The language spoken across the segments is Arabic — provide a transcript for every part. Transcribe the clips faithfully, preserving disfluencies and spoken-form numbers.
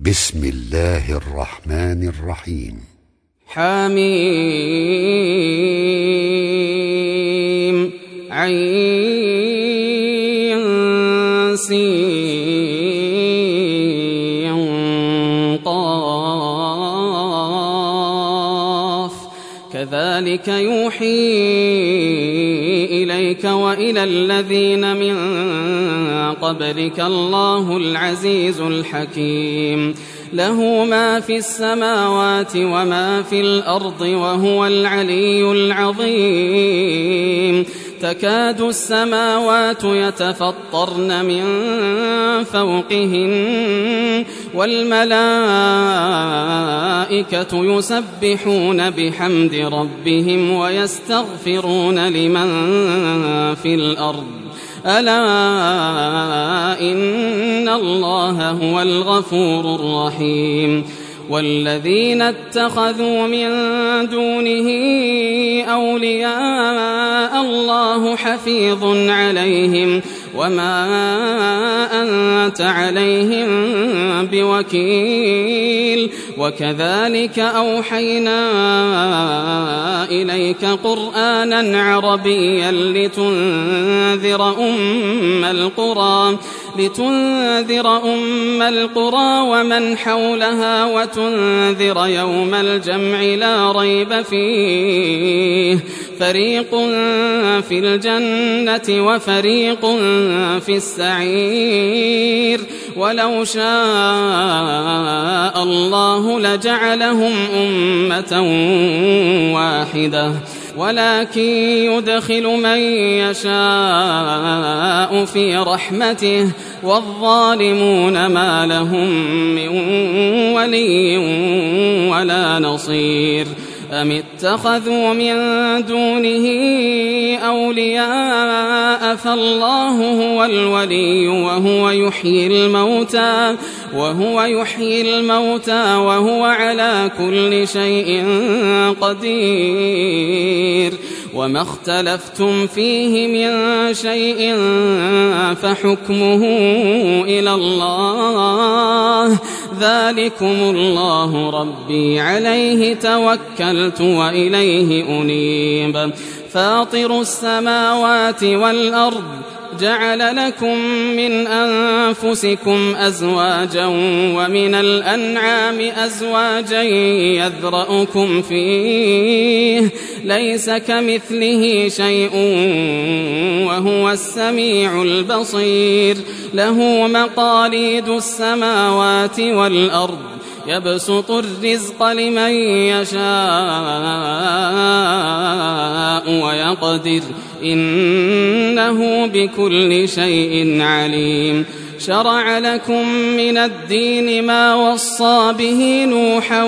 بسم الله الرحمن الرحيم. حميم عين سين قاف كذلك يوحي إليك وإلى الذين من قبلك الله العزيز الحكيم. له ما في السماوات وما في الأرض وهو العلي العظيم. تكاد السماوات يتفطرن من فوقهن والملائكة يسبحون بحمد ربهم ويستغفرون لمن في الأرض ألا إن الله هو الغفور الرحيم. والذين اتخذوا من دونه أولياء الله حفيظ عليهم وما أنت عليهم بوكيل. وكذلك أوحينا إليك قرآنا عربيا لتنذر أم القرى لتنذر أم القرى ومن حولها وتنذر يوم الجمع لا ريب فيه فريق في الجنة وفريق في السعير. ولو شاء الله لجعلهم أمة واحدة ولكن يدخل من يشاء في رحمته والظالمون ما لهم من ولي ولا نصير. أم اتخذوا من دونه أولياء فالله هو الولي وهو يحيي الموتى وهو يحيي الموتى وهو على كل شيء قدير. وما اختلفتم فيه من شيء فحكمه إلى الله ذلكم الله ربي عليه توكلت وإليه أنيب. فاطر السماوات والأرض جعل لكم من أنفسكم أزواجا ومن الأنعام أزواجا يذرأكم فيه ليس كمثله شيء وهو السميع البصير. له مقاليد السماوات والأرض يبسط الرزق لمن يشاء ويقدر إنه بكل شيء عليم. شرع لكم من الدين ما وصى به نوحا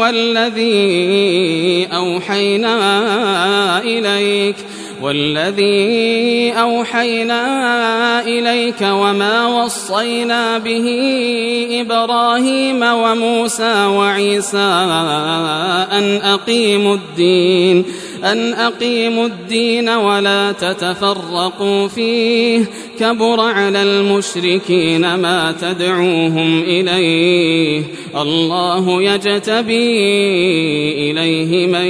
والذي أوحينا إليك والذي أوحينا إليك وما وصينا به إبراهيم وموسى وعيسى أن أقيموا الدين أن أقيموا الدين ولا تتفرقوا فيه كبر على المشركين ما تدعوهم إليه. الله يجتبي إليه من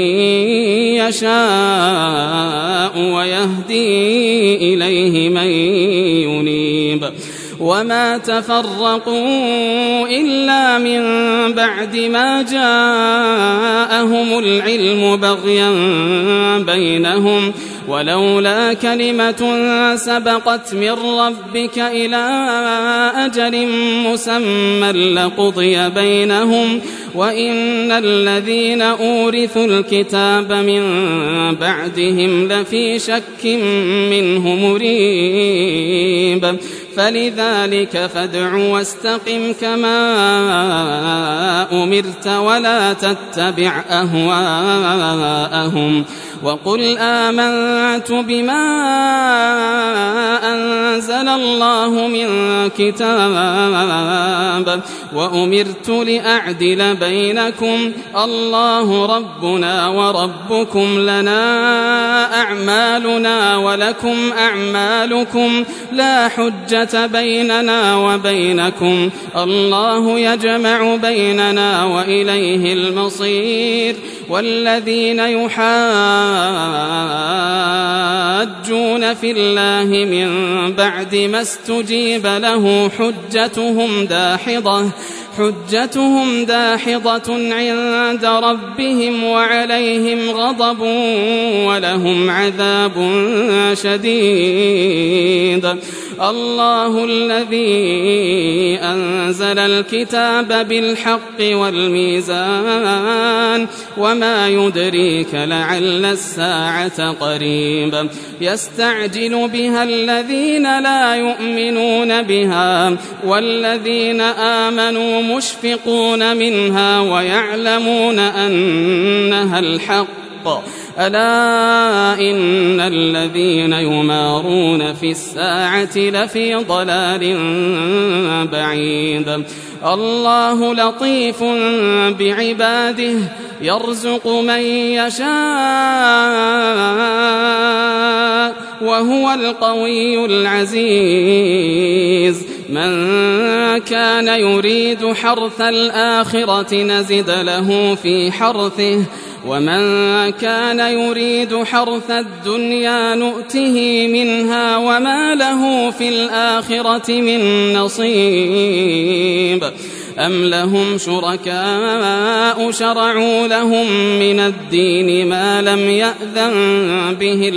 يشاء ويهدي إليه من ينيب. وما تفرقوا إلا من بعد ما جاءهم العلم بغيا بينهم ولولا كلمة سبقت من ربك إلى أجل مسمى لقضي بينهم وإن الذين أورثوا الكتاب من بعدهم لفي شك منه مريب. فلذلك فادع واستقم كما أمرت ولا تتبع أهواءهم وقل آمنت بما أنزل الله من كتاب وأمرت لأعدل بينكم الله ربنا وربكم لنا أعمالنا ولكم أعمالكم لا حجة بيننا وبينكم الله يجمع بيننا وإليه المصير والذين يحاجون في الله من بعد ما استجيب له حجتهم داحضة حجتهم داحضة عند ربهم وعليهم غضب ولهم عذاب شديد الله الذي أنزل الكتاب بالحق والميزان وما يدريك لعل الساعة قريب يستعجل بها الذين لا يؤمنون بها والذين آمنوا مشفقون منها ويعلمون أنها الحق ألا إن الذين يمارون في الساعة لفي ضلال بعيد الله لطيف بعباده يرزق من يشاء وهو القوي العزيز من كان يريد حرث الآخرة نزد له في حرثه ومن كان يريد حرث الدنيا نؤته منها وما له في الآخرة من نصيب أم لهم شركاء شرعوا لهم من الدين ما لم يأذن به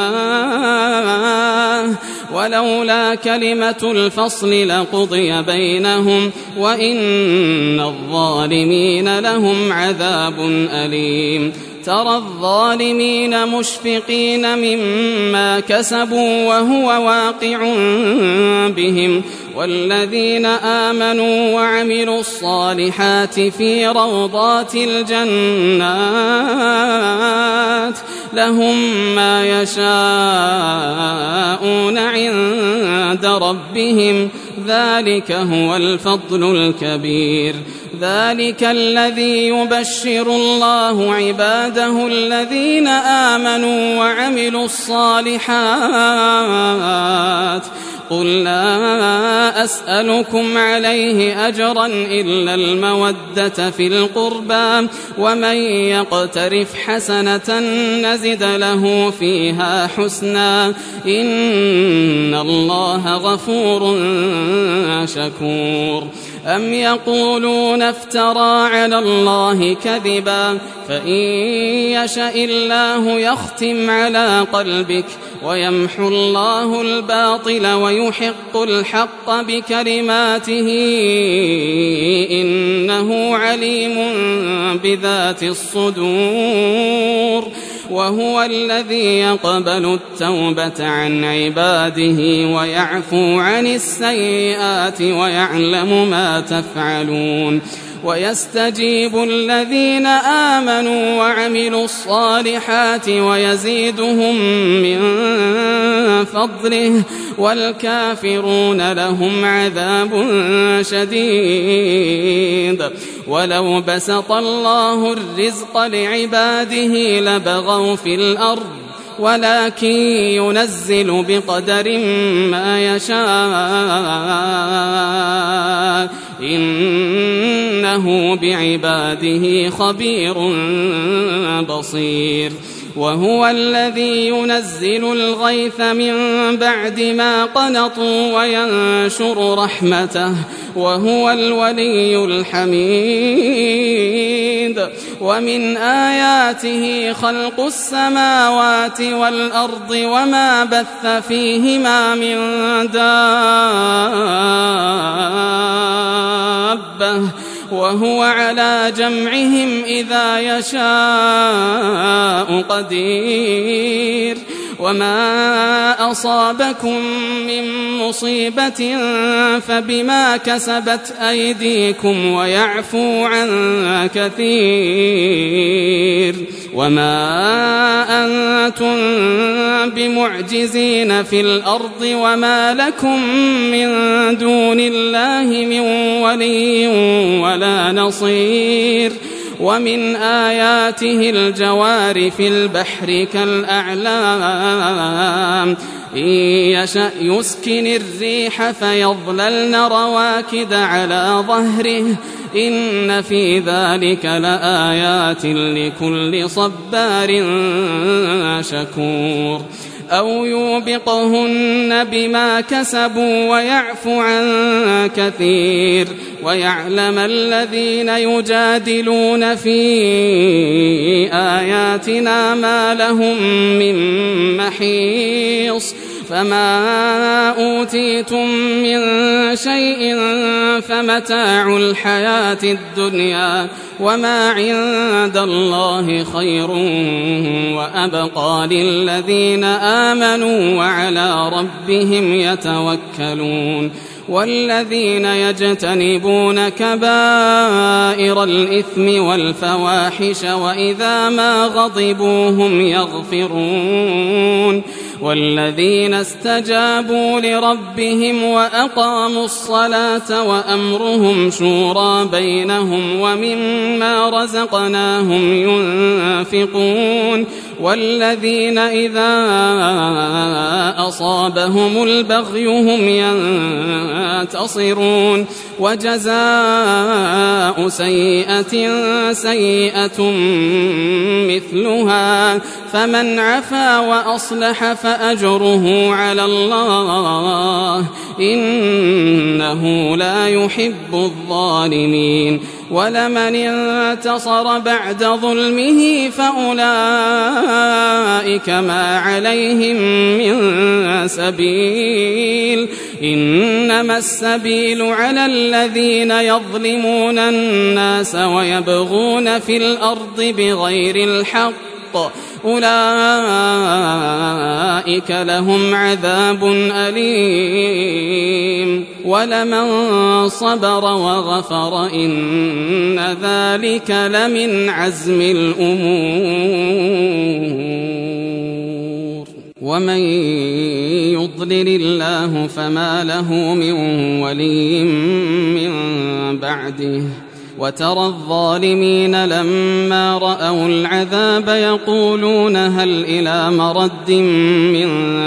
الله ولولا كلمة الفصل لقضي بينهم وإن الظالمين لهم عذاب أليم ترى الظالمين مشفقين مما كسبوا وهو واقع بهم والذين آمنوا وعملوا الصالحات في روضات الجنات لهم ما يشاءون عند ربهم ذلك هو الفضل الكبير ذلك الذي يبشر الله عباده الذين آمنوا وعملوا الصالحات قل لا أسألكم عليه أجرا إلا المودة في القربى ومن يقترف حسنة نزد له فيها حسنا إن الله غفور شكور أم يقولون افترى على الله كذبا فإن يشاء الله يختم على قلبك ويمحو الله الباطل ويحق الحق بكلماته إنه عليم بذات الصدور وهو الذي يقبل التوبة عن عباده ويعفو عن السيئات ويعلم ما تفعلون ويستجيب الذين آمنوا وعملوا الصالحات ويزيدهم من فضله والكافرون لهم عذاب شديد ولو بسط الله الرزق لعباده لبغوا في الأرض ولكن ينزل بقدر ما يشاء إنه بعباده خبير بصير وهو الذي ينزل الغيث من بعد ما قنطوا وينشر رحمته وهو الولي الحميد ومن آياته خلق السماوات والأرض وما بث فيهما من دابة وهو على جمعهم إذا يشاء قدير وما أصابكم من مصيبة فبما كسبت أيديكم ويعفو عن كثير وما أنتم بمعجزين في الأرض وما لكم من دون الله من ولي ولا نصير ومن آياته الجوار في البحر كالأعلام إن يشأ يسكن الريح فيظللن رواكد على ظهره إن في ذلك لآيات لكل صبار شكور أو يوبقهن بما كسبوا ويعفو عن كثير ويعلم الذين يجادلون في آياتنا ما لهم من محيص فما أوتيتم من شيء فمتاع الحياة الدنيا وما عند الله خير وأبقى للذين آمنوا وعلى ربهم يتوكلون والذين يجتنبون كبائر الإثم والفواحش وإذا ما غضبوا هم يغفرون والذين استجابوا لربهم وأقاموا الصلاة وأمرهم شورى بينهم ومما رزقناهم ينفقون والذين إذا أصابهم البغي هم ينتصرون وجزاء سيئة سيئة مثلها فمن عفا وأصلح فأجره على الله إنه لا يحب الظالمين ولمن انتصر بعد ظلمه فأولئك ما عليهم من سبيل إنما السبيل على الذين يظلمون الناس ويبغون في الأرض بغير الحق أولئك لهم عذاب أليم ولمن صبر وغفر إن ذلك لمن عزم الأمور ومن يضلل الله فما له من ولي من بعده وترى الظالمين لما رأوا العذاب يقولون هل إلى مرد من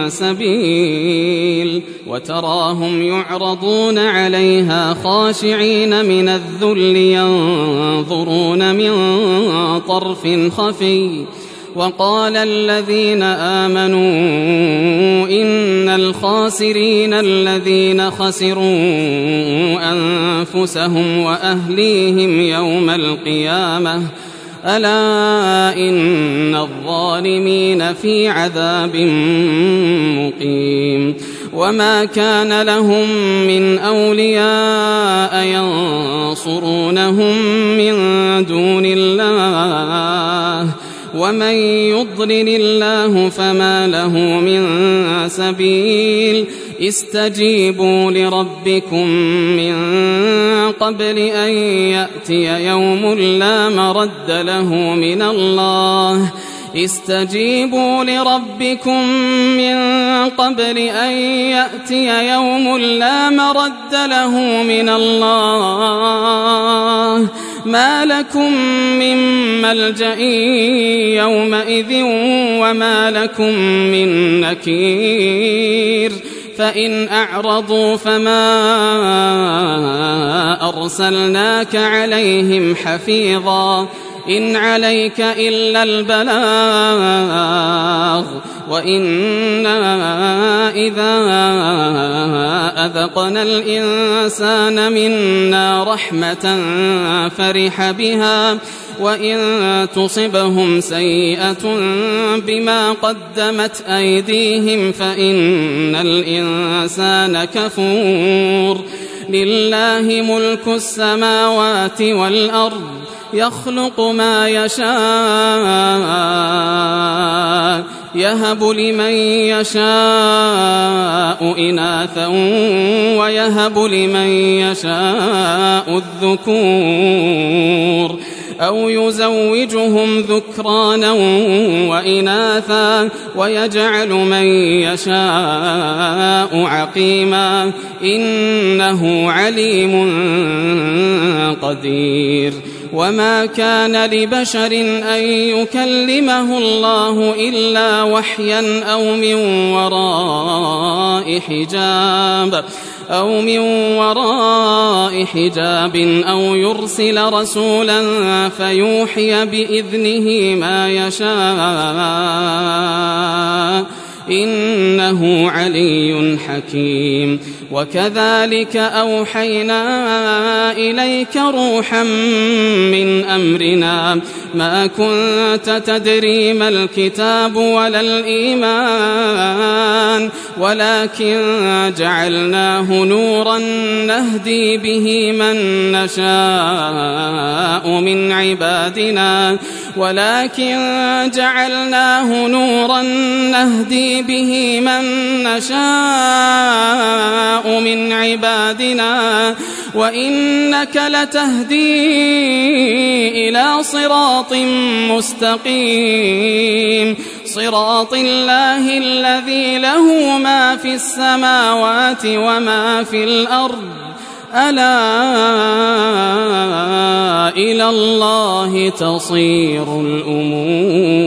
سبيل وتراهم يعرضون عليها خاشعين من الذل ينظرون من طرف خفي وقال الذين آمنوا إن الخاسرين الذين خسروا أنفسهم وأهليهم يوم القيامة ألا إن الظالمين في عذاب مقيم وما كان لهم من أولياء ينصرونهم من دون الله ومن يضلل الله فما له من سبيل استجيبوا لربكم من قبل أن يأتي يوم لا مرد له من الله استجيبوا لربكم من قبل أن يأتي يوم لا مرد له من الله ما لكم من ملجأ يومئذ وما لكم من نكير فإن أعرضوا فما أرسلناك عليهم حفيظا إن عليك إلا البلاغ وإنا إذا أذقنا الإنسان منا رحمة فرح بها وإن تصبهم سيئة بما قدمت أيديهم فإن الإنسان كفور لله ملك السماوات والأرض يخلق ما يشاء يهب لمن يشاء إناثا ويهب لمن يشاء الذكور أو يزوجهم ذكرانا وإناثا ويجعل من يشاء عقيما إنه عليم قدير. وما كان لبشر أن يكلمه الله إلا وحيا أو من وراء حجاب أو من وراء حجاب أو يرسل رسولا فيوحي بإذنه ما يشاء إنه علي حكيم. وكذلك أوحينا إليك روحا من أمرنا ما كنت تدري ما الكتاب ولا الإيمان ولكن جعلناه نورا نهدي به من نشاء من عبادنا ولكن جعلناه نورا نهدي به من نشاء من عبادنا وإنك لتهدي إلى صراط مستقيم صراط الله الذي له ما في السماوات وما في الأرض ألا إلى الله تصير الأمور.